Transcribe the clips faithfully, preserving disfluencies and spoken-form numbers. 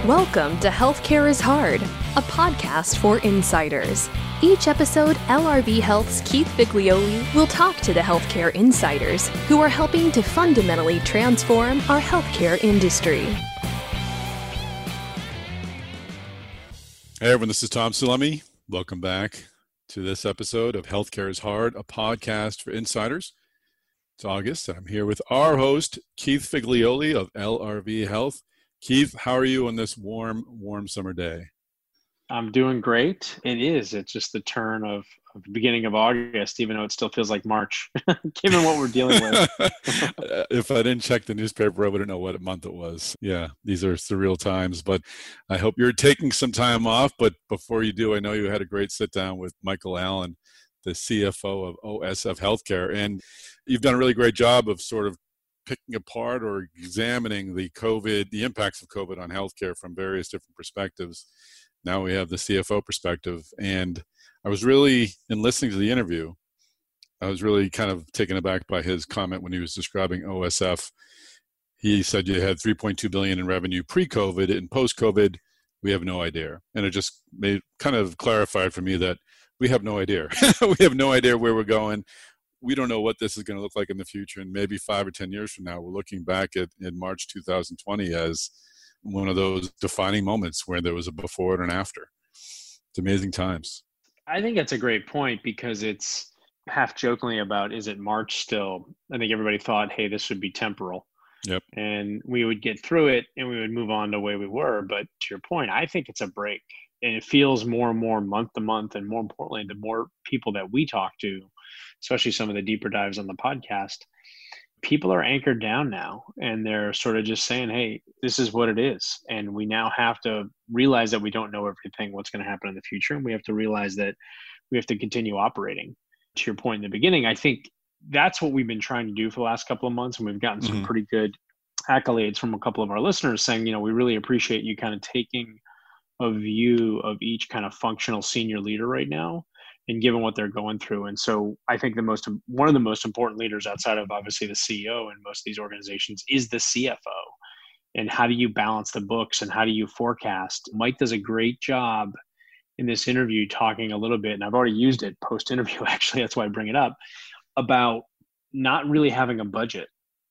Welcome to Healthcare is Hard, a podcast for insiders. Each episode, L R V Health's Keith Figlioli will talk to the healthcare insiders who are helping to fundamentally transform our healthcare industry. Hey everyone, this is Tom Salemi. Welcome back to this episode of Healthcare is Hard, a podcast for insiders. It's August, and I'm here with our host, Keith Figlioli of L R V Health. Keith, how are you on this warm, warm summer day? I'm doing great. It is. It's just the turn of, of the beginning of August, even though it still feels like March, given what we're dealing with. If I didn't check the newspaper, I wouldn't know what month it was. Yeah, these are surreal times, but I hope you're taking some time off. But before you do, I know you had a great sit down with Michael Allen, the C F O of O S F Healthcare, and you've done a really great job of sort of picking apart or examining the COVID, the impacts of COVID on healthcare from various different perspectives. Now we have the C F O perspective. And I was really, in listening to the interview, I was really kind of taken aback by his comment when he was describing O S F. He said you had three point two billion dollars in revenue pre-COVID, and post-COVID, we have no idea. And it just made kind of clarified for me that we have no idea. We have no idea where we're going. We don't know what this is going to look like in the future. And maybe five or ten years from now, we're looking back at in March two thousand twenty as one of those defining moments where there was a before and an after. It's amazing times. I think that's a great point because it's half jokingly about, is it March still? I think everybody thought, hey, this would be temporal. Yep. And we would get through it and we would move on to where we were. But to your point, I think it's a break. And it feels more and more month to month. And more importantly, the more people that we talk to, especially some of the deeper dives on the podcast, people are anchored down now and they're sort of just saying, hey, this is what it is. And we now have to realize that we don't know everything, what's going to happen in the future. And we have to realize that we have to continue operating. To your point in the beginning, I think that's what we've been trying to do for the last couple of months. And we've gotten some mm-hmm. pretty good accolades from a couple of our listeners saying, you know, we really appreciate you kind of taking a view of each kind of functional senior leader right now and given what they're going through. And so I think the most, one of the most important leaders outside of obviously the C E O in most of these organizations is the C F O. And how do you balance the books and how do you forecast? Mike does a great job in this interview talking a little bit, and I've already used it post-interview, actually, that's why I bring it up, about not really having a budget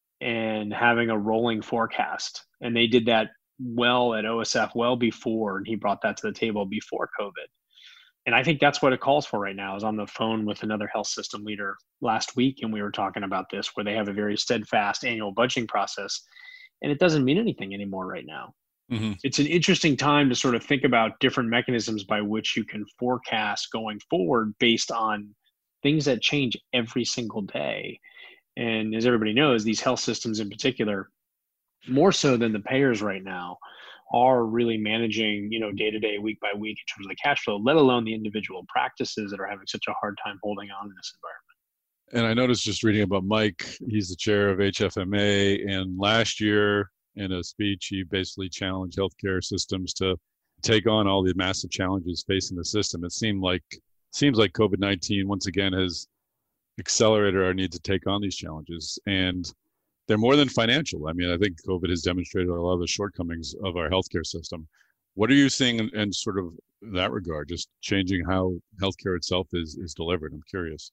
and having a rolling forecast. And they did that well at O S F well before, and he brought that to the table before COVID. And I think that's what it calls for right now. I was on the phone with another health system leader last week, and we were talking about this, where they have a very steadfast annual budgeting process, and it doesn't mean anything anymore right now. Mm-hmm. It's an interesting time to sort of think about different mechanisms by which you can forecast going forward based on things that change every single day. And as everybody knows, these health systems in particular, more so than the payers right now, are really managing, you know, day to day, week by week in terms of the cash flow, let alone the individual practices that are having such a hard time holding on in this environment. And I noticed just reading about Mike, he's the chair of H F M A, and last year in a speech, he basically challenged healthcare systems to take on all the massive challenges facing the system. It seemed like seems like COVID nineteen once again has accelerated our need to take on these challenges, and they're more than financial. I mean, I think COVID has demonstrated a lot of the shortcomings of our healthcare system. What are you seeing in, in sort of that regard, just changing how healthcare itself is is delivered? I'm curious.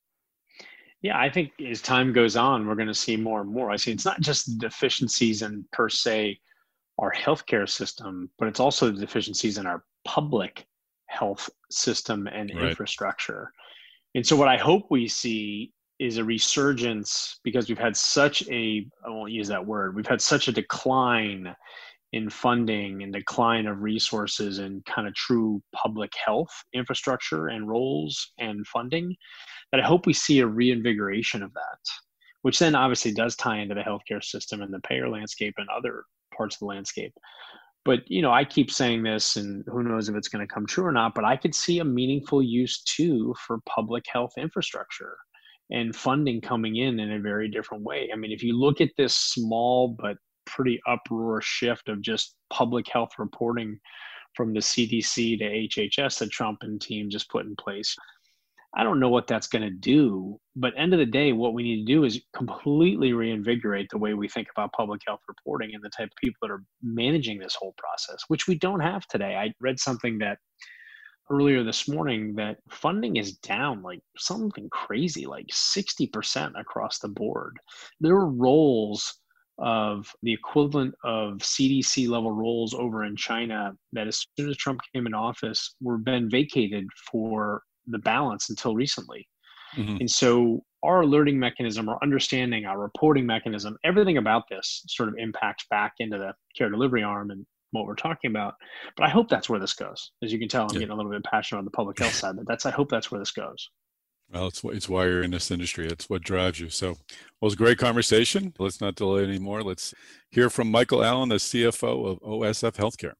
Yeah, I think as time goes on, we're going to see more and more. I see it's not just the deficiencies in per se our healthcare system, but it's also the deficiencies in our public health system and right. infrastructure. And so what I hope we see is a resurgence, because we've had such a, I won't use that word, we've had such a decline in funding and decline of resources and kind of true public health infrastructure and roles and funding, that I hope we see a reinvigoration of that, which then obviously does tie into the healthcare system and the payer landscape and other parts of the landscape. But, you know, I keep saying this, and who knows if it's going to come true or not, but I could see a meaningful use too for public health infrastructure and funding coming in in a very different way. I mean, if you look at this small but pretty uproar shift of just public health reporting from the C D C to H H S that Trump and team just put in place, I don't know what that's going to do, but end of the day, what we need to do is completely reinvigorate the way we think about public health reporting and the type of people that are managing this whole process, which we don't have today. I read something that earlier this morning that funding is down like something crazy, like sixty percent across the board. There are roles of the equivalent of C D C level roles over in China that as soon as Trump came in office were been vacated for the balance until recently. Mm-hmm. And so our alerting mechanism, our understanding, our reporting mechanism, everything about this sort of impacts back into the care delivery arm and what we're talking about. But I hope that's where this goes. As you can tell, I'm yeah. getting a little bit passionate on the public health side, but that's, I hope that's where this goes. Well, it's, it's why you're in this industry. It's what drives you. So well, it was a great conversation. Let's not delay anymore. Let's hear from Michael Allen, the C F O of O S F Healthcare.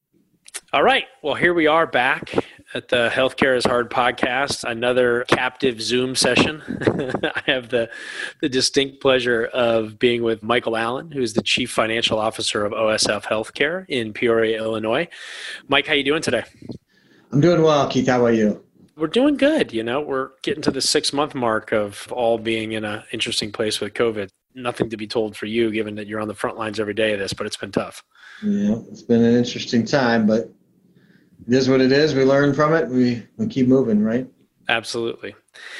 All right. Well, here we are back at the Healthcare is Hard podcast, another captive Zoom session. I have the, the distinct pleasure of being with Michael Allen, who is the Chief Financial Officer of O S F Healthcare in Peoria, Illinois. Mike, how you doing today? I'm doing well, Keith. How about you? We're doing good. You know, we're getting to the six-month mark of all being in an interesting place with COVID. Nothing to be told for you, given that you're on the front lines every day of this, but it's been tough. Yeah, it's been an interesting time, but it is what it is. We learn from it. We, we keep moving, right? Absolutely.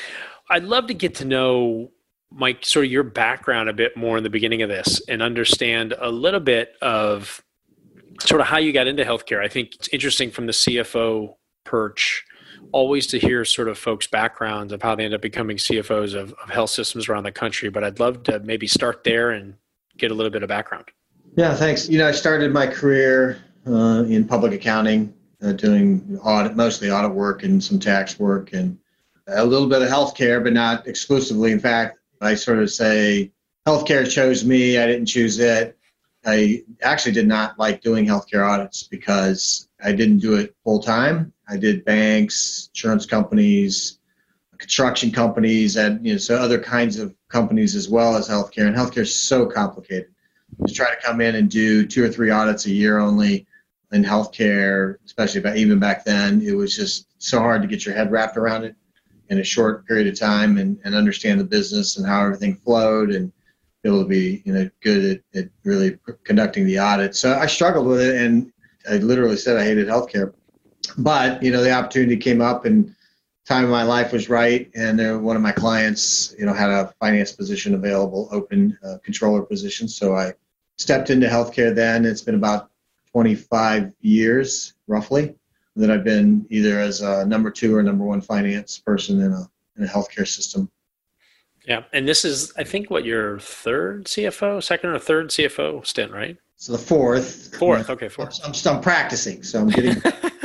I'd love to get to know, Mike, sort of your background a bit more in the beginning of this and understand a little bit of sort of how you got into healthcare. I think it's interesting from the C F O perch always to hear sort of folks' backgrounds of how they end up becoming C F Os of, of health systems around the country. But I'd love to maybe start there and get a little bit of background. Yeah, thanks. You know, I started my career uh, in public accounting, uh, doing audit, mostly audit work and some tax work and a little bit of healthcare, but not exclusively. In fact, I sort of say healthcare chose me. I didn't choose it. I actually did not like doing healthcare audits because I didn't do it full time. I did banks, insurance companies, construction companies, and you know, so other kinds of companies as well as healthcare. And healthcare is so complicated. To try to come in and do two or three audits a year only in healthcare, especially back, even back then, it was just so hard to get your head wrapped around it in a short period of time and, and understand the business and how everything flowed and be able to be, you know, good at, at really conducting the audit. So I struggled with it, and I literally said I hated healthcare. But, you know, the opportunity came up and time of my life was right. And there, one of my clients, you know, had a finance position available, open uh, controller position. So I stepped into healthcare then. It's been about twenty-five years, roughly, that I've been either as a number two or number one finance person in a in a healthcare system. Yeah. And this is, I think, what, your third C F O, second or third C F O stint, right? So the fourth. Fourth. Okay. Fourth. I'm, I'm, I'm practicing. So I'm getting,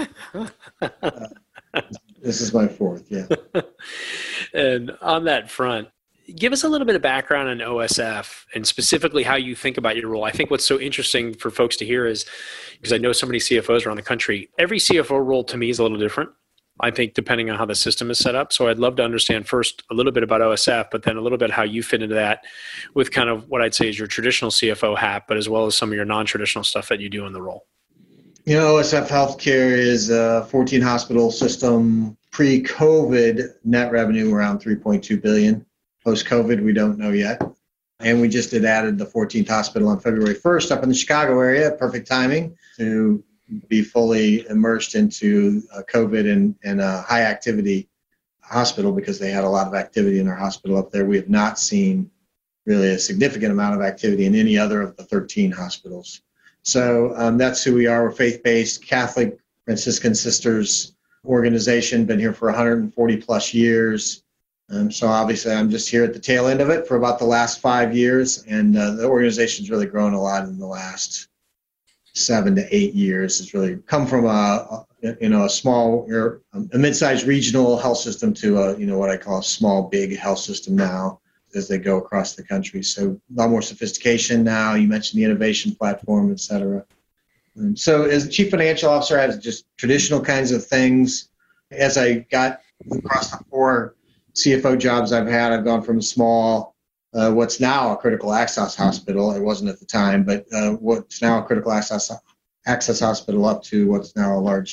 uh, this is my fourth. Yeah. And on that front, give us a little bit of background on O S F and specifically how you think about your role. I think what's so interesting for folks to hear is, because I know so many C F Os around the country, every C F O role to me is a little different, I think, depending on how the system is set up. So I'd love to understand first a little bit about O S F, but then a little bit how you fit into that with kind of what I'd say is your traditional C F O hat, but as well as some of your non-traditional stuff that you do in the role. You know, O S F Healthcare is a fourteen hospital system. Pre-COVID net revenue around three point two billion dollars. Post-COVID, we don't know yet. And we just did added the fourteenth hospital on February first up in the Chicago area. Perfect timing to be fully immersed into uh, COVID and, and a high activity hospital because they had a lot of activity in our hospital up there. We have not seen really a significant amount of activity in any other of the thirteen hospitals. So um, that's who we are. We're faith-based Catholic Franciscan Sisters organization, been here for one hundred forty plus years. Um, so obviously I'm just here at the tail end of it for about the last five years. And uh, the organization's really grown a lot in the last seven to eight years. It's really come from a, a you know, a small, a mid-sized regional health system to a, you know, what I call a small, big health system now as they go across the country. So a lot more sophistication now. You mentioned the innovation platform, et cetera. And so as chief financial officer, I have just traditional kinds of things. As I got across the four C F O jobs I've had, I've gone from a small, uh, what's now a critical access hospital. It wasn't at the time, but uh, what's now a critical access access hospital up to what's now a large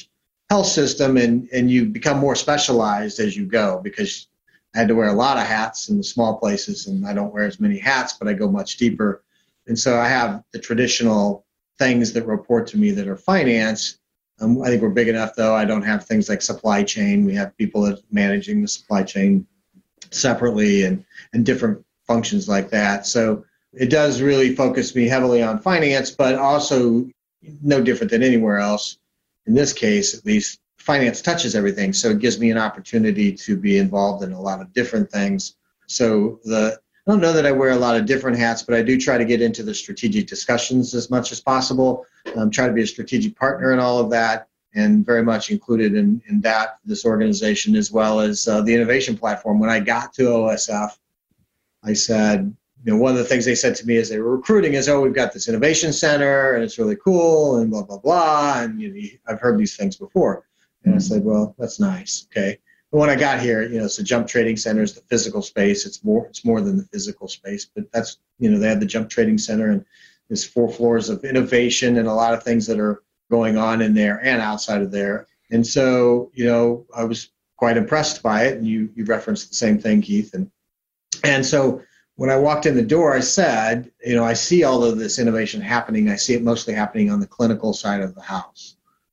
health system, and, and you become more specialized as you go, because I had to wear a lot of hats in the small places, and I don't wear as many hats, but I go much deeper. And so I have the traditional things that report to me that are finance. Um, I think we're big enough, though. I don't have things like supply chain. We have people that are managing the supply chain separately, and, and different functions like that. So it does really focus me heavily on finance, but also no different than anywhere else. In this case, at least, finance touches everything. So it gives me an opportunity to be involved in a lot of different things. So the I don't know that I wear a lot of different hats, but I do try to get into the strategic discussions as much as possible. Um, try to be a strategic partner in all of that, and very much included in, in that, this organization, as well as uh, the innovation platform. When I got to O S F, I said, you know, one of the things they said to me as they were recruiting is, oh, we've got this innovation center and it's really cool and blah, blah, blah. And you know, I've heard these things before. And I said, well, that's nice. Okay. But when I got here, you know, it's the Jump Trading Center, is the physical space. It's more, it's more than the physical space, but that's, you know, they have the Jump Trading Center, and there's four floors of innovation and a lot of things that are going on in there and outside of there. And so, you know, I was quite impressed by it. And you, you referenced the same thing, Keith. And, and so when I walked in the door, I said, you know, I see all of this innovation happening. I see it mostly happening on the clinical side of the house.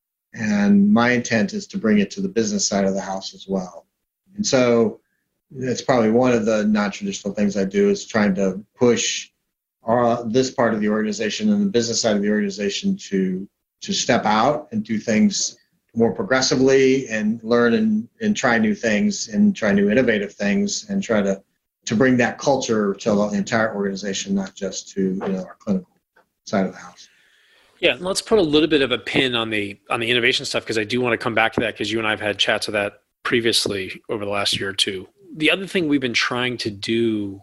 And my intent is to bring it to the business side of the house as well. And so that's probably one of the non-traditional things I do, is trying to push our, this part of the organization and the business side of the organization to, to step out and do things more progressively, and learn and, and try new things, and try new innovative things, and try to, to bring that culture to the entire organization, not just to, you know, our clinical side of the house. Yeah, let's put a little bit of a pin on the on the innovation stuff, because I do want to come back to that, because you and I have had chats of that previously over the last year or two. The other thing we've been trying to do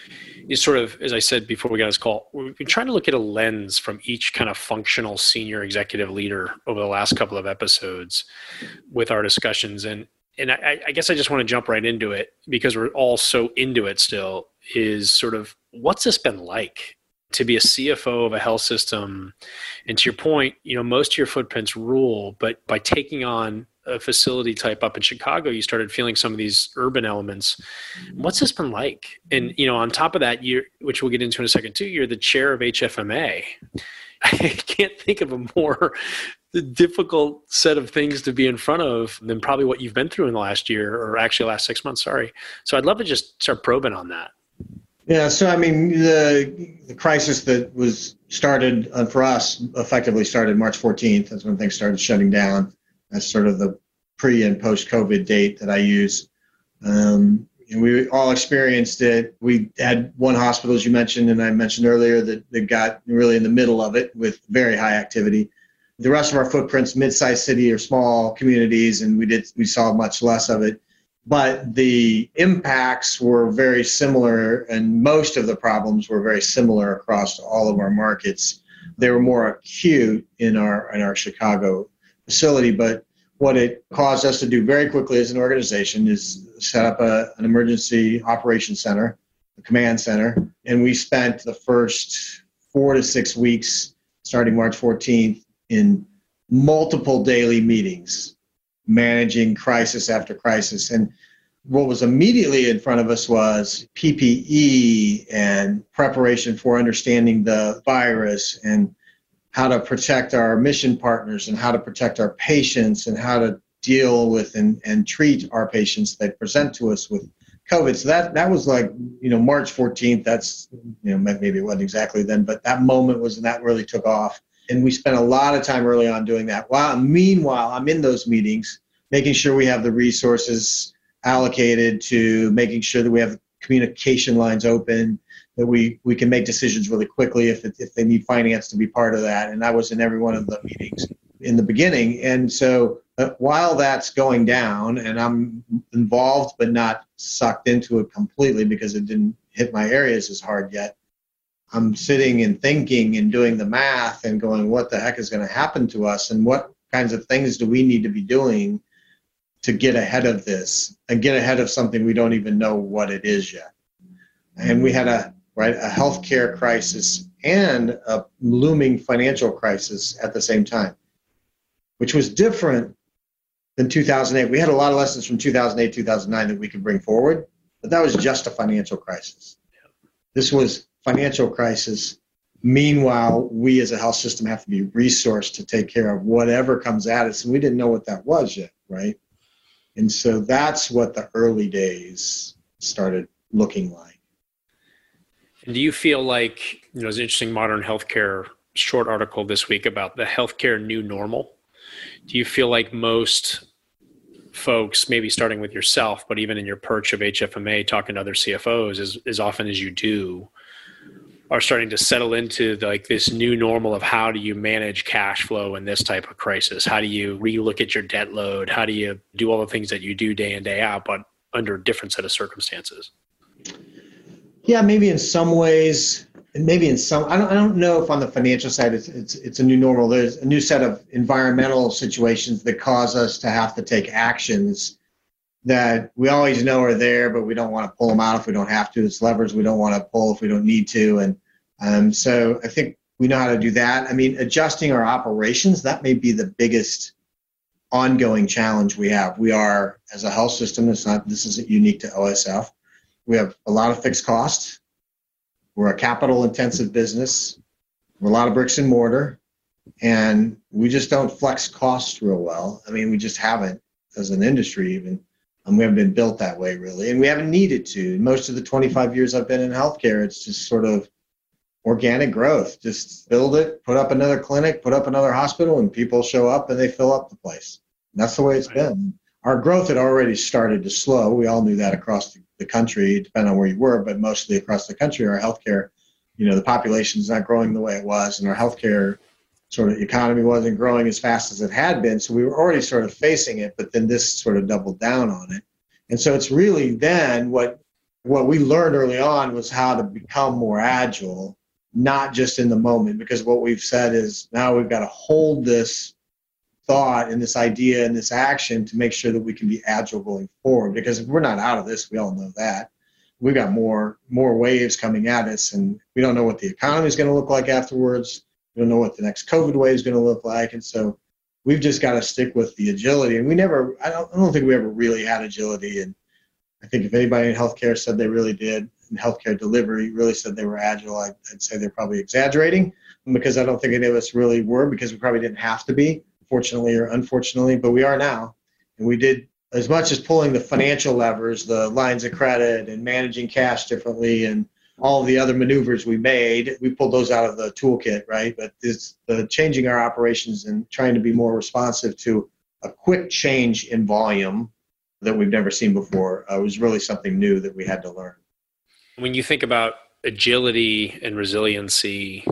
is sort of, as I said before we got this call, we've been trying to look at a lens from each kind of functional senior executive leader over the last couple of episodes with our discussions. And and I, I guess I just want to jump right into it, because we're all so into it still, is sort of, what's this been like to be a C F O of a health system? And to your point, you know, most of your footprints rule, but by taking on a facility type up in Chicago, you started feeling some of these urban elements. What's this been like? And, you know, on top of that, you're, which we'll get into in a second too, you're the chair of H F M A. I can't think of a more difficult set of things to be in front of than probably what you've been through in the last year, or actually last six months, sorry. So I'd love to just start probing on that. Yeah, so I mean, the the crisis that was started uh, for us effectively started March fourteenth. That's when things started shutting down. That's sort of the pre and post COVID date that I use. Um, and we all experienced it. We had one hospital, as you mentioned, and I mentioned earlier, that, that got really in the middle of it with very high activity. The rest of our footprints, mid-sized city or small communities, and we did we saw much less of it. But the impacts were very similar, and most of the problems were very similar across all of our markets. They were more acute in our in our Chicago facility, but what it caused us to do very quickly as an organization is set up a, an emergency operations center, a command center, and we spent the first four to six weeks, starting March fourteenth, in multiple daily meetings, managing crisis after crisis. And what was immediately in front of us was P P E and preparation for understanding the virus, and how to protect our mission partners, and how to protect our patients, and how to deal with and, and treat our patients that present to us with COVID. So that that was like, you know, March fourteenth, that's, you know, maybe it wasn't exactly then, but that moment was, and that really took off. And we spent a lot of time early on doing that. While, meanwhile, I'm in those meetings, making sure we have the resources allocated to making sure that we have communication lines open, that we, we can make decisions really quickly if it, if they need finance to be part of that. And I was in every one of the meetings in the beginning. And so uh, while that's going down, and I'm involved but not sucked into it completely because it didn't hit my areas as hard yet, I'm sitting and thinking and doing the math and going, what the heck is going to happen to us, and what kinds of things do we need to be doing to get ahead of this and get ahead of something we don't even know what it is yet. And we had a right a healthcare crisis and a looming financial crisis at the same time, which was different than two thousand eight. We had a lot of lessons from two thousand eight, two thousand nine that we could bring forward, but that was just a financial crisis. This was financial crisis. Meanwhile, we as a health system have to be resourced to take care of whatever comes at us, and we didn't know what that was yet, right? And so that's what the early days started looking like. And do you feel like, you know, there's an interesting Modern Healthcare short article this week about the healthcare new normal. Do you feel like most folks, maybe starting with yourself, but even in your perch of H F M A, talking to other C F Os as, as often as you do, are starting to settle into the, like this new normal of how do you manage cash flow in this type of crisis? How do you relook at your debt load? How do you do all the things that you do day in, day out, but under a different set of circumstances? Yeah, maybe in some ways, and maybe in some, I don't, I don't know if on the financial side it's, it's it's a new normal. There's a new set of environmental situations that cause us to have to take actions that we always know are there, but we don't want to pull them out if we don't have to. It's levers we don't want to pull if we don't need to. And um, so I think we know how to do that. I mean, adjusting our operations, that may be the biggest ongoing challenge we have. We are, as a health system, it's not, this isn't unique to O S F. We have a lot of fixed costs. We're a capital intensive business. We're a lot of bricks and mortar, and we just don't flex costs real well. I mean, we just haven't as an industry even. And we haven't been built that way, really. And we haven't needed to. Most of the twenty-five years I've been in healthcare, it's just sort of organic growth. Just build it, put up another clinic, put up another hospital, and people show up and they fill up the place. And that's the way it's been. Our growth had already started to slow. We all knew that across the, the country, depending on where you were, but mostly across the country, our healthcare, you know, the population's not growing the way it was, and our healthcare sort of economy wasn't growing as fast as it had been. So we were already sort of facing it, but then this sort of doubled down on it. And so it's really then what what we learned early on was how to become more agile, not just in the moment, because what we've said is now we've got to hold this thought and this idea and this action to make sure that we can be agile going forward. Because if we're not out of this, we all know that. We've got more more waves coming at us, and we don't know what the economy is going to look like afterwards. We don't know what the next COVID wave is going to look like. And so we've just got to stick with the agility. And we never, I don't, I don't think we ever really had agility. And I think if anybody in healthcare said they really did, in healthcare delivery really said they were agile, I'd, I'd say they're probably exaggerating, because I don't think any of us really were, because we probably didn't have to be, fortunately or unfortunately, but we are now. And we did, as much as pulling the financial levers, the lines of credit and managing cash differently and all the other maneuvers we made, we pulled those out of the toolkit, right? But this, the changing our operations and trying to be more responsive to a quick change in volume that we've never seen before uh, was really something new that we had to learn. When you think about agility and resiliency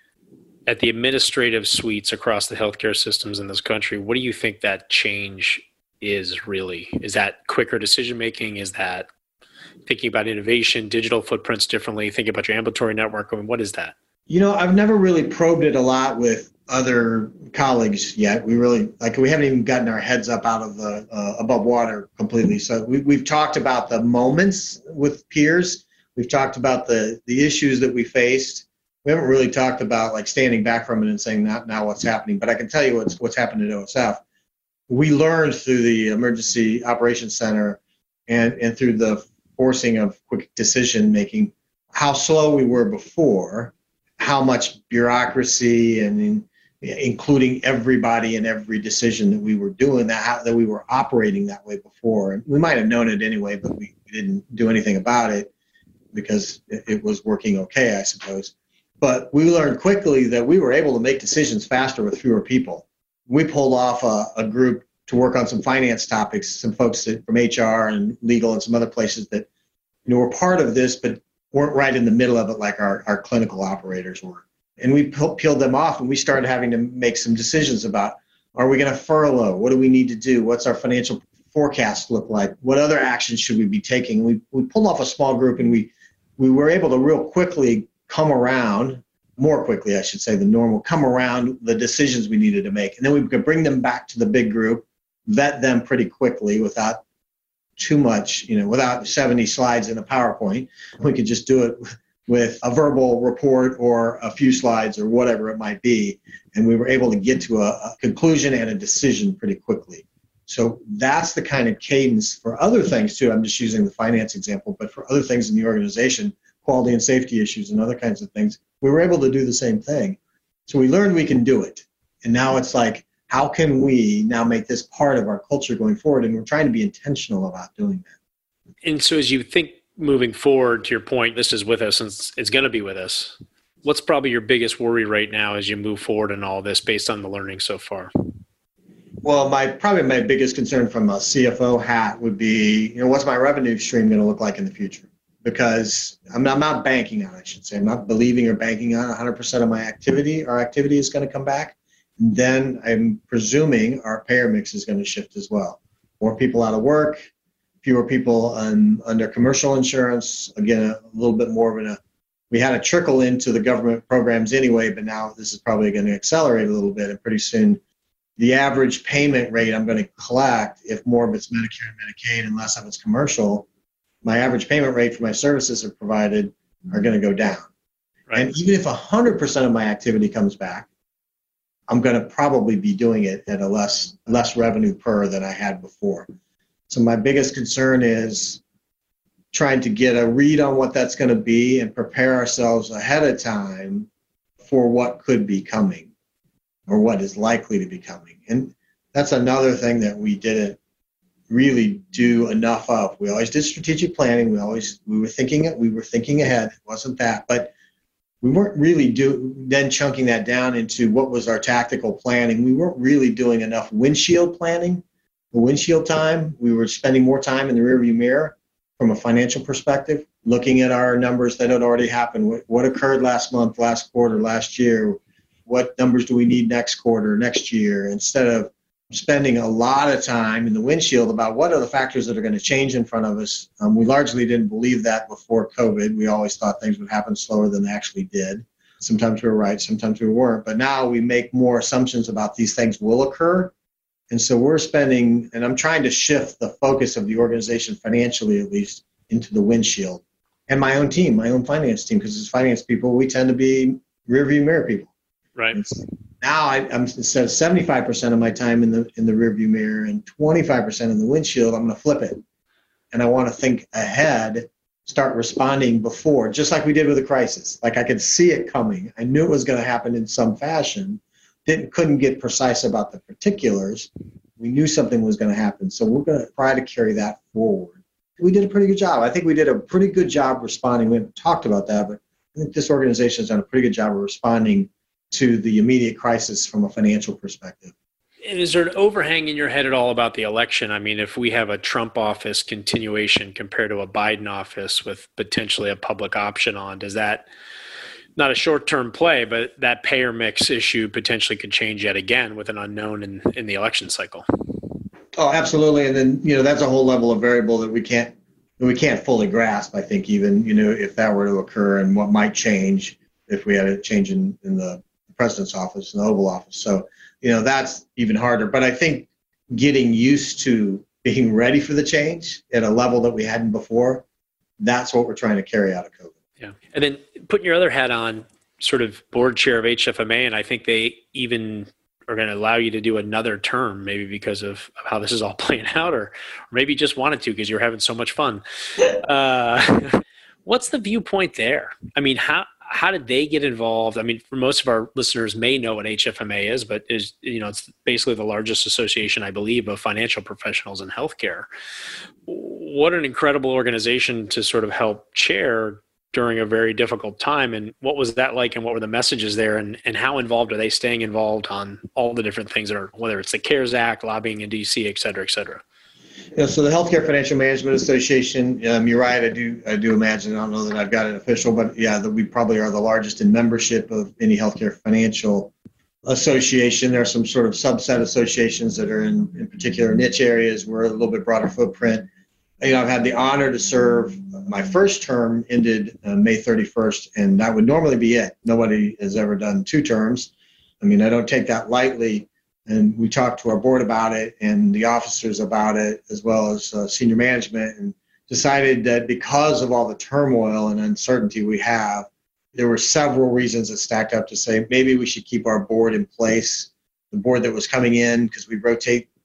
at the administrative suites across the healthcare systems in this country, what do you think that change is really? Is that quicker decision-making? Is that thinking about innovation, digital footprints differently, thinking about your ambulatory network? I mean, what is that? You know, I've never really probed it a lot with other colleagues yet. We really, like, we haven't even gotten our heads up out of the, uh, above water completely. So we, we've talked about the moments with peers. We've talked about the, the issues that we faced. We haven't really talked about like standing back from it and saying now, now what's happening. But I can tell you what's, what's happened at O S F. We learned through the Emergency Operations Center and, and through the forcing of quick decision making, how slow we were before, how much bureaucracy and in, including everybody in every decision that we were doing, that how, that we were operating that way before. And we might have known it anyway, but we, we didn't do anything about it because it, it was working okay, I suppose. But we learned quickly that we were able to make decisions faster with fewer people. We pulled off a, a group to work on some finance topics, some folks that, from H R and legal and some other places that, you know, were part of this, but weren't right in the middle of it like our, our clinical operators were. And we peeled them off, and we started having to make some decisions about, are we going to furlough? What do we need to do? What's our financial forecast look like? What other actions should we be taking? We we pulled off a small group, and we we were able to real quickly come around, more quickly, I should say, than normal, come around the decisions we needed to make. And then we could bring them back to the big group, vet them pretty quickly without too much, you know, without seventy slides in a PowerPoint. We could just do it with a verbal report or a few slides or whatever it might be. And we were able to get to a, a conclusion and a decision pretty quickly. So that's the kind of cadence for other things too. I'm just using the finance example, but for other things in the organization, quality and safety issues and other kinds of things, we were able to do the same thing. So we learned we can do it. And now it's like, how can we now make this part of our culture going forward? And we're trying to be intentional about doing that. And so as you think moving forward, to your point, this is with us and it's, it's going to be with us. What's probably your biggest worry right now as you move forward in all this based on the learning so far? Well, my probably my biggest concern from a C F O hat would be, you know, what's my revenue stream going to look like in the future? Because I'm not, I'm not banking on it, I should say. I'm not believing or banking on one hundred percent of my activity. Our activity is going to come back. And then I'm presuming our payer mix is going to shift as well. More people out of work, fewer people on, under commercial insurance. Again, a little bit more of a, we had a trickle into the government programs anyway, but now this is probably going to accelerate a little bit. And pretty soon, the average payment rate I'm going to collect, if more of it's Medicare and Medicaid and less of it's commercial, my average payment rate for my services are provided are going to go down. Right. And even if one hundred percent of my activity comes back, I'm going to probably be doing it at a less less revenue per than I had before. So my biggest concern is trying to get a read on what that's going to be and prepare ourselves ahead of time for what could be coming or what is likely to be coming. And that's another thing that we didn't really do enough of. We always did strategic planning. We always, we were thinking it, we were thinking ahead. It wasn't that, but we weren't really do then chunking that down into what was our tactical planning. We weren't really doing enough windshield planning. The windshield time, we were spending more time in the rearview mirror from a financial perspective, looking at our numbers that had already happened. What, what occurred last month, last quarter, last year? What numbers do we need next quarter, next year? Instead of spending a lot of time in the windshield about what are the factors that are going to change in front of us. Um, we largely didn't believe that before COVID. We always thought things would happen slower than they actually did. Sometimes we were right, sometimes we weren't. But now we make more assumptions about these things will occur. And so we're spending, and I'm trying to shift the focus of the organization financially, at least, into the windshield. And my own team, my own finance team, because as finance people, we tend to be rearview mirror people. Right. And so now I, I'm instead of seventy-five percent of my time in the in the rearview mirror and twenty-five percent in the windshield, I'm going to flip it. And I want to think ahead, start responding before, just like we did with the crisis. Like I could see it coming. I knew it was going to happen in some fashion. Didn't couldn't get precise about the particulars. We knew something was going to happen. So we're going to try to carry that forward. We did a pretty good job. I think we did a pretty good job responding. We haven't talked about that, but I think this organization has done a pretty good job of responding to the immediate crisis from a financial perspective. And is there an overhang in your head at all about the election? I mean, if we have a Trump office continuation compared to a Biden office with potentially a public option on, does that, not a short-term play, but that payer mix issue potentially could change yet again with an unknown in, in the election cycle? Oh, absolutely. And then, you know, that's a whole level of variable that we can't, we can't fully grasp, I think, even, you know, if that were to occur and what might change if we had a change in, in the president's office and the Oval Office. So, you know, that's even harder. But I think getting used to being ready for the change at a level that we hadn't before, that's what we're trying to carry out of COVID. Yeah. And then putting your other hat on, sort of board chair of H F M A, and I think they even are going to allow you to do another term, maybe because of how this is all playing out, or, or maybe just wanted to because you're having so much fun. Uh, what's the viewpoint there? I mean, how how did they get involved? I mean, for most of our listeners may know what H F M A is, but is you know it's basically the largest association, I believe, of financial professionals in healthcare. What an incredible organization to sort of help chair during a very difficult time. And what was that like, and what were the messages there, and, and how involved are they staying involved on all the different things that are, whether it's the CARES Act, lobbying in D C, et cetera, et cetera? Yeah, so the Healthcare Financial Management Association, um, you're right, I do I do imagine, I don't know that I've got it official, but yeah, that we probably are the largest in membership of any healthcare financial association. There are some sort of subset associations that are in, in particular niche areas. We're a little bit broader footprint. You know, I've had the honor to serve. My first term ended uh, May thirty-first, and that would normally be it. Nobody has ever done two terms. I mean, I don't take that lightly. And we talked to our board about it and the officers about it, as well as uh, senior management, and decided that because of all the turmoil and uncertainty we have, there were several reasons that stacked up to say maybe we should keep our board in place. The board that was coming in, because we rotate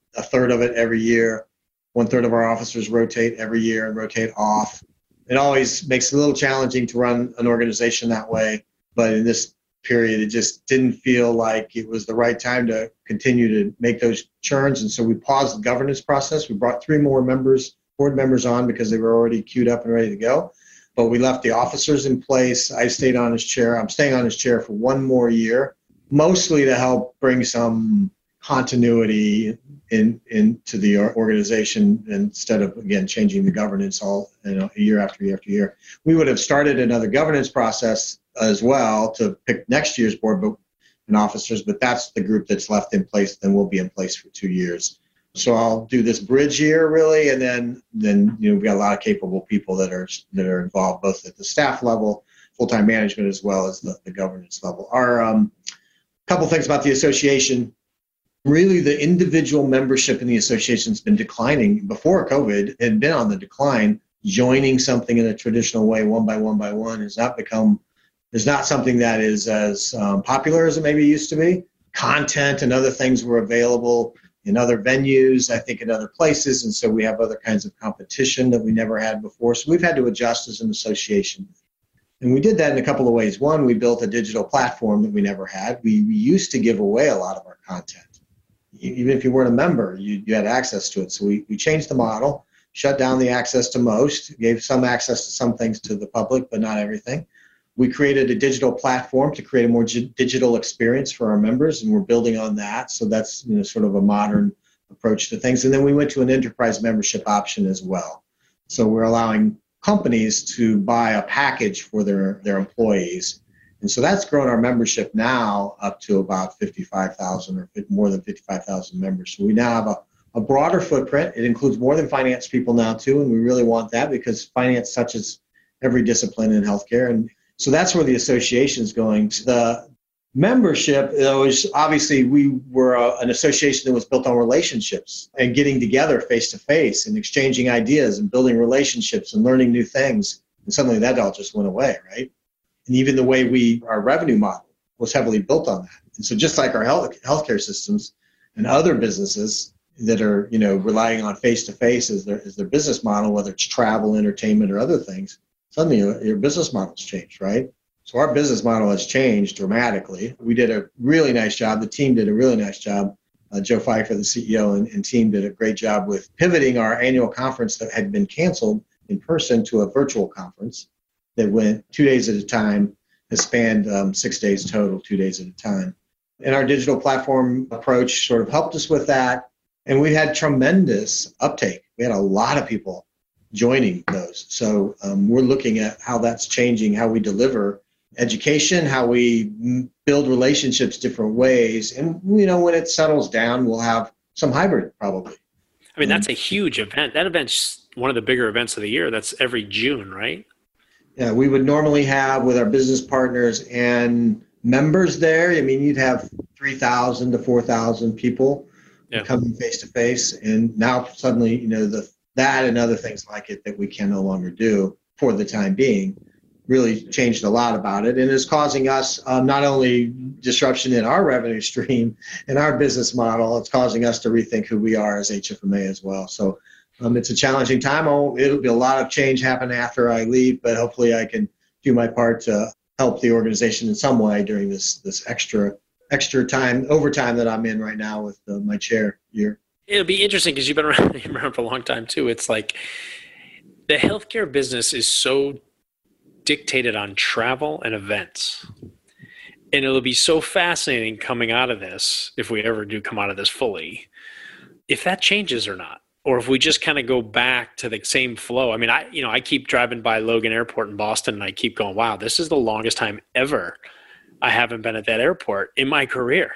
a third of it every year. One third of our officers rotate every year and rotate off. It always makes it a little challenging to run an organization that way. But in this period, it just didn't feel like it was the right time to continue to make those churns. And so we paused the governance process. We brought three more members, board members on because they were already queued up and ready to go. But we left the officers in place. I stayed on as chair. I'm staying on as chair for one more year, mostly to help bring some continuity in into the organization instead of, again, changing the governance all, you know, year after year after year. We would have started another governance process as well to pick next year's board and officers, but that's the group that's left in place, then we'll be in place for two years. So I'll do this bridge year really, and then then you know we've got a lot of capable people that are that are involved both at the staff level, full-time management, as well as the, the governance level. Our um, couple things about the association. Really, the individual membership in the association has been declining. Before COVID, it had been on the decline. Joining something in a traditional way, one by one by one, has not become is not something that is as um, popular as it maybe used to be. Content and other things were available in other venues, I think in other places, and so we have other kinds of competition that we never had before. So we've had to adjust as an association. And we did that in a couple of ways. One, we built a digital platform that we never had. We, we used to give away a lot of our content. Even if you weren't a member, you, you had access to it. So we, we changed the model, shut down the access to most, gave some access to some things to the public, but not everything. We created a digital platform to create a more g- digital experience for our members, and we're building on that. So that's, you know, sort of a modern approach to things. And then we went to an enterprise membership option as well. So we're allowing companies to buy a package for their, their employees. And so that's grown our membership now up to about fifty-five thousand or more than fifty-five thousand members. So we now have a, a broader footprint. It includes more than finance people now too, and we really want that because finance touches every discipline in healthcare. And so that's where the association is going. The membership, though, is obviously we were a, an association that was built on relationships and getting together face to face and exchanging ideas and building relationships and learning new things. And suddenly that all just went away, right? And even the way we, our revenue model was heavily built on that. And so just like our health healthcare systems and other businesses that are, you know, relying on face-to-face as their, as their business model, whether it's travel, entertainment, or other things, suddenly your, your business model's changed, right? So our business model has changed dramatically. We did a really nice job. The team did a really nice job. Uh, Joe Pfeiffer, the C E O, and, and team did a great job with pivoting our annual conference that had been canceled in person to a virtual conference that went two days at a time, has spanned um, six days total, two days at a time. And our digital platform approach sort of helped us with that. And we had tremendous uptake. We had a lot of people joining those. So um, we're looking at how that's changing, how we deliver education, how we build relationships different ways. And, you know, when it settles down, we'll have some hybrid probably. I mean, that's a huge event. That event's one of the bigger events of the year. That's every June, right? Yeah, we would normally have with our business partners and members there. I mean, you'd have three thousand to four thousand people yeah. coming face to face. And now suddenly, you know, the that and other things like it that we can no longer do for the time being really changed a lot about it, and is causing us um, not only disruption in our revenue stream and our business model, it's causing us to rethink who we are as H F M A as well. So um, it's a challenging time. Oh, it'll be a lot of change happen after I leave, but hopefully I can do my part to help the organization in some way during this this extra extra time, overtime that I'm in right now with uh, my chair year. It'll be interesting because you've been around, you've been around for a long time too. It's like the healthcare business is so dictated on travel and events. And it'll be so fascinating coming out of this, if we ever do come out of this fully, if that changes or not, or if we just kind of go back to the same flow. I mean, I, you know, I keep driving by Logan Airport in Boston and I keep going, wow, this is the longest time ever I haven't been at that airport in my career.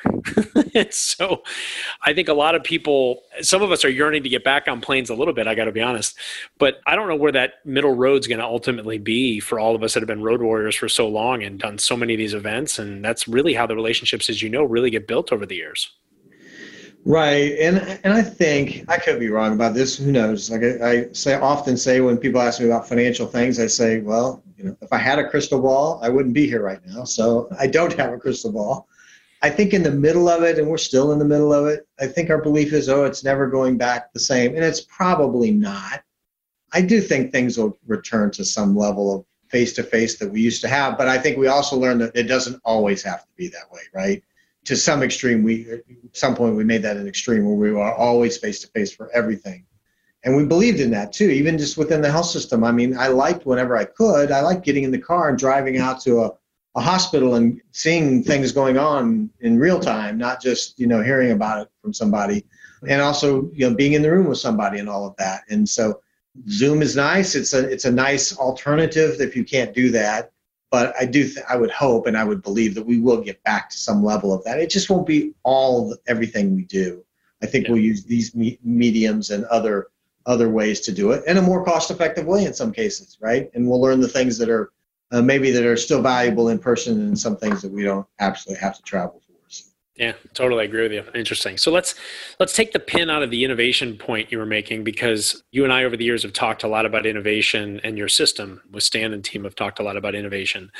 So I think a lot of people, some of us are yearning to get back on planes a little bit, I got to be honest. But I don't know where that middle road's going to ultimately be for all of us that have been road warriors for so long and done so many of these events. And that's really how the relationships, as you know, really get built over the years. Right. And and I think, I could be wrong about this, who knows? Like I, I say often say when people ask me about financial things, I say, well, you know, if I had a crystal ball, I wouldn't be here right now. So I don't have a crystal ball. I think in the middle of it, and we're still in the middle of it, I think our belief is, oh, it's never going back the same. And it's probably not. I do think things will return to some level of face-to-face that we used to have. But I think we also learned that it doesn't always have to be that way, right? To some extreme, we at some point we made that an extreme where we were always face-to-face for everything. And we believed in that too, even just within the health system. I mean, I liked whenever I could, I liked getting in the car and driving out to a, a hospital and seeing things going on in real time, not just, you know, hearing about it from somebody. And also, you know, being in the room with somebody and all of that. And so Zoom is nice. It's a it's a nice alternative if you can't do that. But I do th- I would hope and I would believe that we will get back to some level of that. It just won't be all the, everything we do. I think yeah. we'll use these me- mediums and other other ways to do it in a more cost-effective way in some cases, right? And we'll learn the things that are uh, maybe that are still valuable in person and some things that we don't actually have to travel for. Yeah, totally agree with you. Interesting. So let's let's take the pin out of the innovation point you were making, because you and I over the years have talked a lot about innovation, and your system with Stan and team have talked a lot about innovation.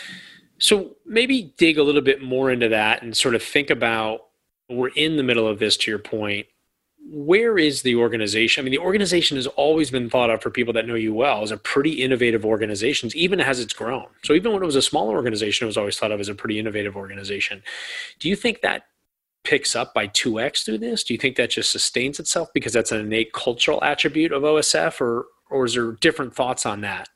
So maybe dig a little bit more into that and sort of think about, we're in the middle of this, to your point. Where is the organization? I mean, the organization has always been thought of, for people that know you well, as a pretty innovative organization, even as it's grown. So even when it was a smaller organization, it was always thought of as a pretty innovative organization. Do you think that picks up by two X through this? Do you think that just sustains itself because that's an innate cultural attribute of O S F, or or is there different thoughts on that?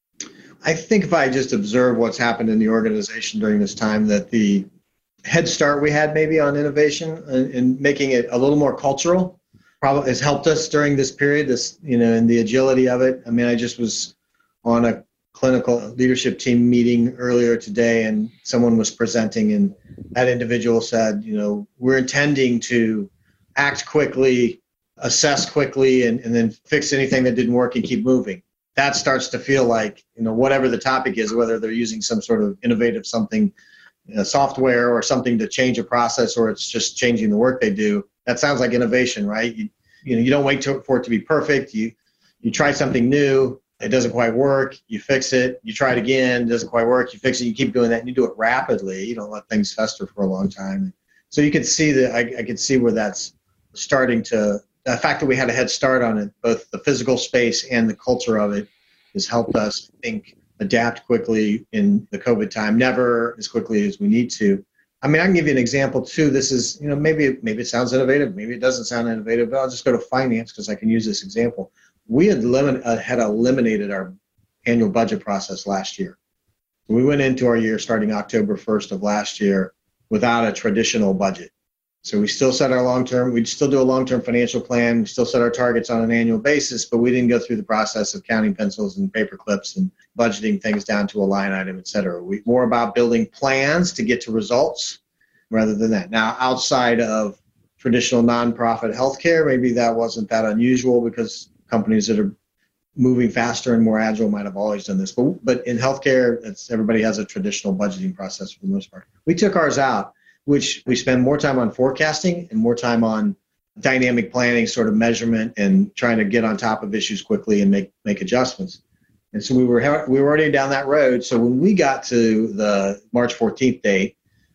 I think if I just observe what's happened in the organization during this time, that the head start we had maybe on innovation and, and making it a little more cultural probably has helped us during this period, this, you know, and the agility of it. I mean, I just was on a clinical leadership team meeting earlier today, and someone was presenting, and that individual said, you know, we're intending to act quickly, assess quickly, and, and then fix anything that didn't work and keep moving. That starts to feel like, you know, whatever the topic is, whether they're using some sort of innovative something, you know, software or something to change a process, or it's just changing the work they do. That sounds like innovation, right? You, you know, you don't wait to, for it to be perfect. You you try something new, it doesn't quite work, you fix it. You try it again, it doesn't quite work, you fix it. You keep doing that, and you do it rapidly. You don't let things fester for a long time. So you can see that. I, I can see where that's starting to. The fact that we had a head start on it, both the physical space and the culture of it, has helped us think. Adapt quickly in the COVID time, never as quickly as we need to. I mean, I can give you an example too. This is, you know, maybe maybe it sounds innovative, maybe it doesn't sound innovative, but I'll just go to finance because I can use this example. We had, limit, uh, had eliminated our annual budget process last year. We went into our year starting October first of last year without a traditional budget. So we still set our long-term, we'd still do a long-term financial plan, we still set our targets on an annual basis, but we didn't go through the process of counting pencils and paper clips and budgeting things down to a line item, et cetera. We more about building plans to get to results rather than that. Now, outside of traditional nonprofit healthcare, maybe that wasn't that unusual because companies that are moving faster and more agile might have always done this. But, but in healthcare, it's, everybody has a traditional budgeting process for the most part. We took ours out, which we spend more time on forecasting and more time on dynamic planning, sort of measurement, and trying to get on top of issues quickly and make make adjustments. And so we were we were already down that road. So when we got to the March fourteenth date,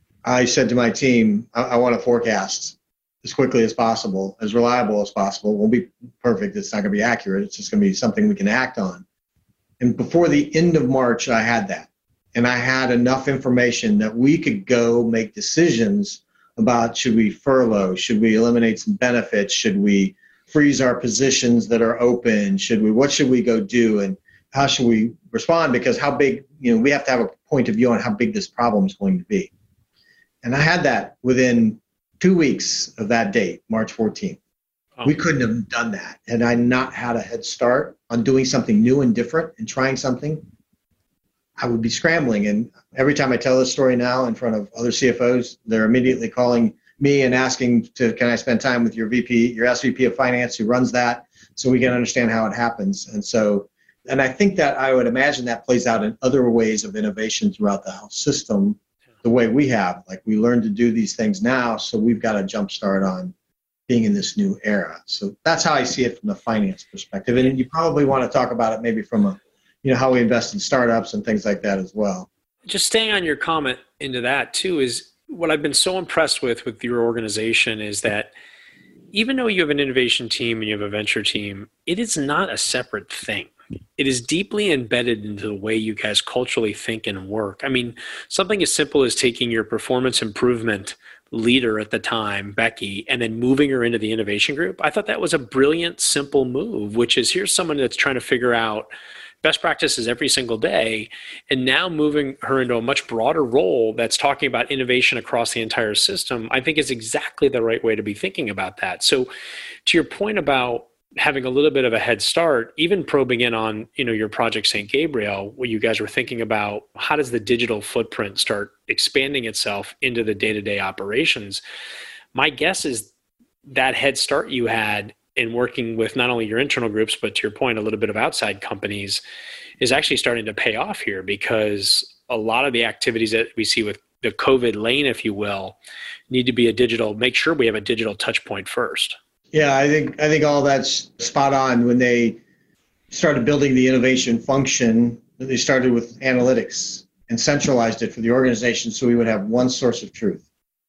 I said to my team, I, I want to forecast as quickly as possible, as reliable as possible. It won't be perfect. It's not going to be accurate. It's just going to be something we can act on. And before the end of March, I had that. And I had enough information that we could go make decisions about, should we furlough? Should we eliminate some benefits? Should we freeze our positions that are open? Should we, what should we go do? And how should we respond? Because how big, you know, we have to have a point of view on how big this problem is going to be. And I had that within two weeks of that date, March fourteenth. Oh. We couldn't have done that had I not had a head start on doing something new and different and trying something. I would be scrambling. And every time I tell this story now in front of other C F Os, they're immediately calling me and asking to, can I spend time with your V P, your S V P of finance who runs that, so we can understand how it happens. And so, and I think that I would imagine that plays out in other ways of innovation throughout the health system, the way we have. Like, we learn to do these things now, so we've got a jump start on being in this new era. So that's how I see it from the finance perspective. And you probably want to talk about it maybe from a, you know, how we invest in startups and things like that as well. Just staying on your comment into that too, is what I've been so impressed with with your organization is that even though you have an innovation team and you have a venture team, it is not a separate thing. It is deeply embedded into the way you guys culturally think and work. I mean, something as simple as taking your performance improvement leader at the time, Becky, and then moving her into the innovation group. I thought that was a brilliant, simple move, which is here's someone that's trying to figure out best practices every single day, and now moving her into a much broader role that's talking about innovation across the entire system, I think is exactly the right way to be thinking about that. So to your point about having a little bit of a head start, even probing in on, you know, your Project Saint Gabriel, where you guys were thinking about how does the digital footprint start expanding itself into the day-to-day operations. My guess is that head start you had in working with not only your internal groups, but to your point, a little bit of outside companies is actually starting to pay off here, because a lot of the activities that we see with the COVID lane, if you will, need to be a digital, make sure we have a digital touch point first. Yeah, I think I think all that's spot on. When they started building the innovation function, they started with analytics and centralized it for the organization so we would have one source of truth.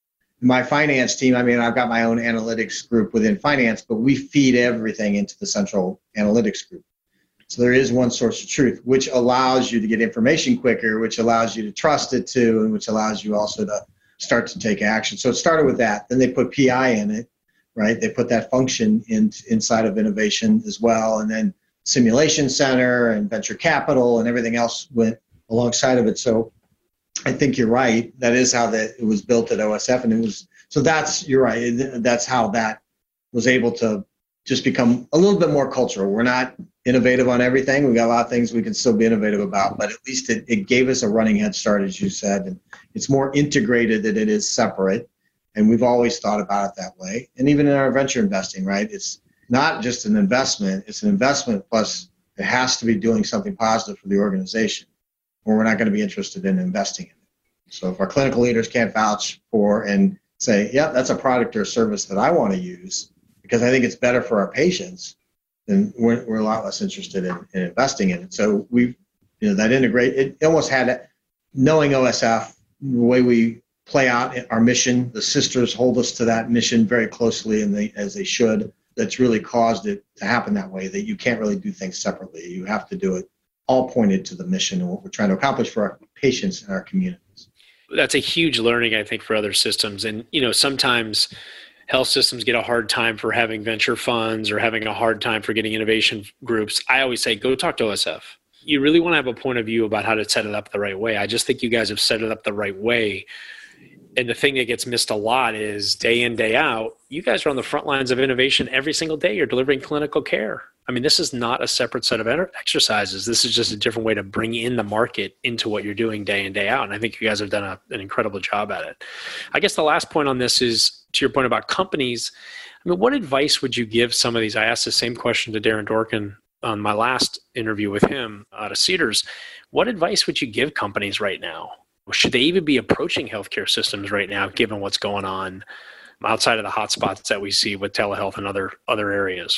My finance team, I mean, I've got my own analytics group within finance, but we feed everything into the central analytics group. So there is one source of truth, which allows you to get information quicker, which allows you to trust it too, and which allows you also to start to take action. So it started with that. Then they put P I in it. Right? They put that function in, inside of innovation as well. And then simulation center and venture capital and everything else went alongside of it. So I think you're right. That is how that it was built at O S F. And it was, so that's, you're right. That's how that was able to just become a little bit more cultural. We're not innovative on everything. We got a lot of things we can still be innovative about, but at least it, it gave us a running head start, as you said. And it's more integrated than it is separate. And we've always thought about it that way. And even in our venture investing, right? It's not just an investment, it's an investment plus it has to be doing something positive for the organization, or we're not going to be interested in investing in it. So if our clinical leaders can't vouch for and say, yeah, that's a product or service that I want to use because I think it's better for our patients, then we're, we're a lot less interested in, in investing in it. So we, you know, that integrate, it almost had, knowing O S F, the way we play out our mission. The sisters hold us to that mission very closely, and they, as they should. That's really caused it to happen that way, that you can't really do things separately. You have to do it all pointed to the mission and what we're trying to accomplish for our patients and our communities. That's a huge learning, I think, for other systems. And, you know, sometimes health systems get a hard time for having venture funds or having a hard time for getting innovation groups. I always say, go talk to O S F. You really want to have a point of view about how to set it up the right way. I just think you guys have set it up the right way. And the thing that gets missed a lot is day in, day out, you guys are on the front lines of innovation every single day. You're delivering clinical care. I mean, this is not a separate set of exercises. This is just a different way to bring in the market into what you're doing day in, day out. And I think you guys have done a, an incredible job at it. I guess the last point on this is, to your point about companies, I mean, what advice would you give some of these? I asked the same question to Darren Dorkin on my last interview with him out of Cedars. What advice would you give companies right now? Should they even be approaching healthcare systems right now, given what's going on outside of the hotspots that we see with telehealth and other other areas?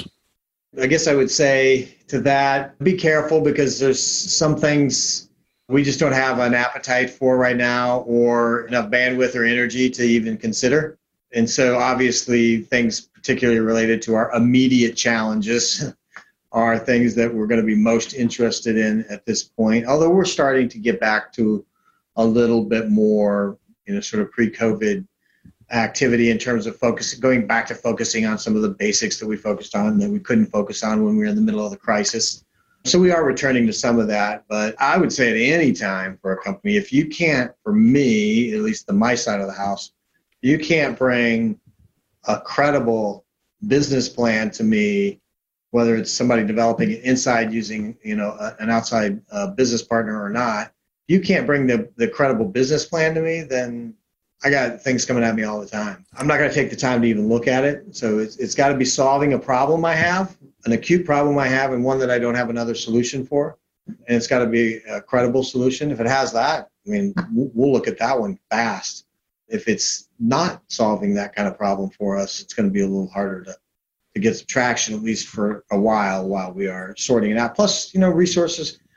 I guess I would say to that, be careful, because there's some things we just don't have an appetite for right now, or enough bandwidth or energy to even consider. And so obviously things particularly related to our immediate challenges are things that we're going to be most interested in at this point, although we're starting to get back to a little bit more, you know, sort of pre-COVID activity in terms of focus, going back to focusing on some of the basics that we focused on that we couldn't focus on when we were in the middle of the crisis. So we are returning to some of that. But I would say at any time for a company, if you can't, for me, at least on my side of the house, you can't bring a credible business plan to me, whether it's somebody developing it inside using, you know, a, an outside uh, business partner or not, you can't bring the, the credible business plan to me, then I got things coming at me all the time. I'm not going to take the time to even look at it. So it's, it's got to be solving a problem I have, an acute problem I have, and one that I don't have another solution for. And it's got to be a credible solution. If it has that, I mean, we'll look at that one fast. If it's not solving that kind of problem for us, it's going to be a little harder to, to get some traction, at least for a while, while we are sorting it out. Plus, you know, resources.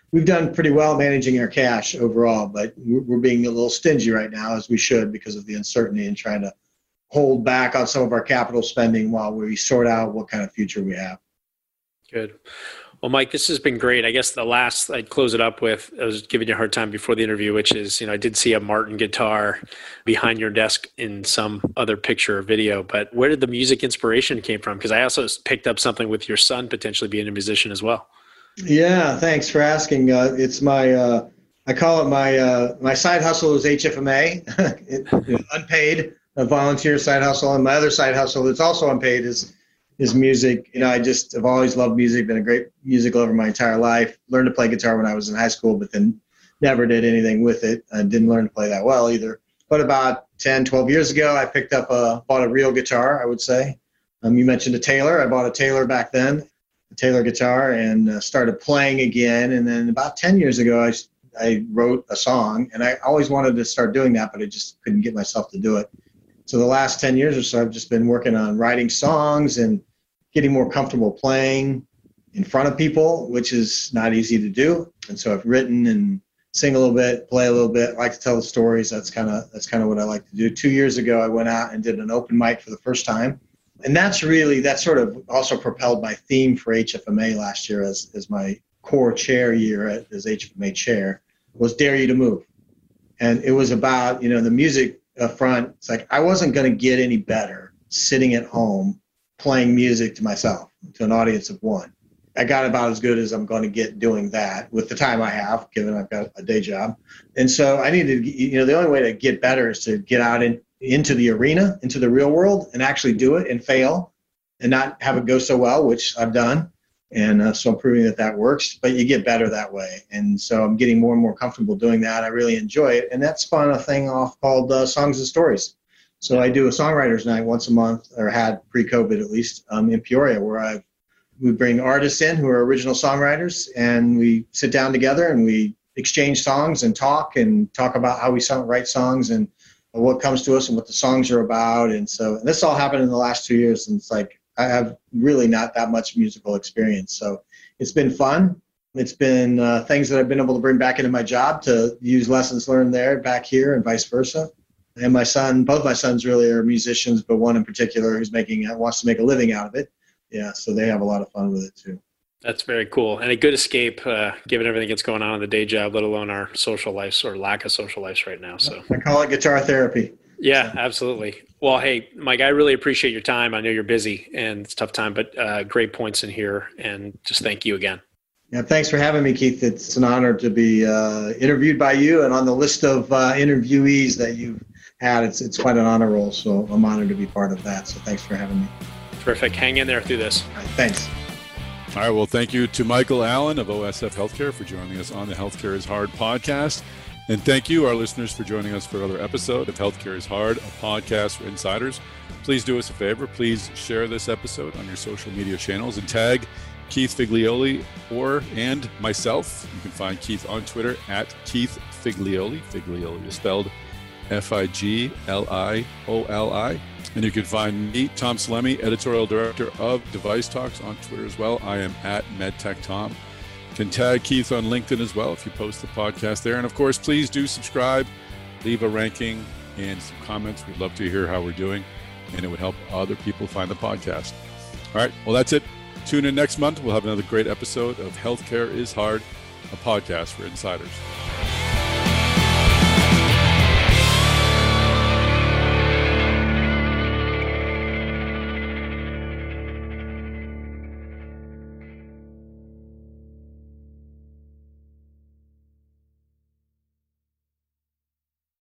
we've done pretty well managing our cash overall, but we're being a little stingy right now, as we should, because of the uncertainty and trying to hold back on some of our capital spending while we sort out what kind of future we have. Good. Well, Mike, this has been great. I guess the last I'd close it up with, I was giving you a hard time before the interview, which is, you know, I did see a Martin guitar behind your desk in some other picture or video, but where did the music inspiration came from? Because I also picked up something with your son potentially being a musician as well. Yeah, thanks for asking. Uh, it's my, uh, I call it my uh, my side hustle is H F M A, it, you know, unpaid, a volunteer side hustle, and my other side hustle that's also unpaid is is music. You know, I just have always loved music, been a great music lover my entire life. Learned to play guitar when I was in high school, but then never did anything with it. I didn't learn to play that well either. But about ten, twelve years ago, I picked up a, bought a real guitar, I would say. Um, you mentioned a Taylor. I bought a Taylor back then, a Taylor guitar, and uh, started playing again. And then about ten years ago, I, I wrote a song, and I always wanted to start doing that, but I just couldn't get myself to do it. So the last ten years or so, I've just been working on writing songs and getting more comfortable playing in front of people, which is not easy to do. And so I've written and sing a little bit, play a little bit, like to tell the stories. That's kind of that's kind of what I like to do. Two years ago, I went out and did an open mic for the first time. And that's really, that sort of also propelled my theme for H F M A last year as, as my core chair year at, as H F M A chair, was Dare You to Move. And it was about, you know, the music front. It's like I wasn't going to get any better sitting at home playing music to myself, to an audience of one. I got about as good as I'm going to get doing that with the time I have, given I've got a day job. And so I needed, you know, the only way to get better is to get out in, into the arena, into the real world, and actually do it and fail and not have it go so well, which I've done. And uh, so I'm proving that that works, but you get better that way. And so I'm getting more and more comfortable doing that. I really enjoy it. And that spun a thing off called uh, Songs and Stories. So I do a songwriters night once a month, or had pre-COVID at least, um, in Peoria, where I we bring artists in who are original songwriters, and we sit down together and we exchange songs and talk and talk about how we song, write songs and what comes to us and what the songs are about. And so and this all happened in the last two years, and it's like I have really not that much musical experience. So it's been fun. It's been uh, things that I've been able to bring back into my job to use lessons learned there back here and vice versa. And my son, both my sons really are musicians, but one in particular who's making, wants to make a living out of it. Yeah, so they have a lot of fun with it too. That's very cool. And a good escape, uh, given everything that's going on in the day job, let alone our social lives or lack of social lives right now. So I call it guitar therapy. Yeah, absolutely. Well, hey, Mike, I really appreciate your time. I know you're busy and it's a tough time, but uh, great points in here. And just thank you again. Yeah, thanks for having me, Keith. It's an honor to be uh, interviewed by you, and on the list of uh, interviewees that you've had, it's it's quite an honor roll. So I'm honored to be part of that. So thanks for having me. Terrific. Hang in there through this. All right, thanks. All right. Well, thank you to Michael Allen of O S F Healthcare for joining us on the Healthcare is Hard podcast. And thank you, our listeners, for joining us for another episode of Healthcare is Hard, a podcast for insiders. Please do us a favor. Please share this episode on your social media channels and tag Keith Figlioli or and myself. You can find Keith on Twitter at Keith Figlioli. Figlioli is spelled F I G L I O L I. And you can find me, Tom Salemi, editorial director of Device Talks, on Twitter as well. I am at MedTechTom. You can tag Keith on LinkedIn as well if you post the podcast there. And of course, please do subscribe, leave a ranking and some comments. We'd love to hear how we're doing, and it would help other people find the podcast. All right, well, that's it. Tune in next month. We'll have another great episode of Healthcare is Hard, a podcast for insiders.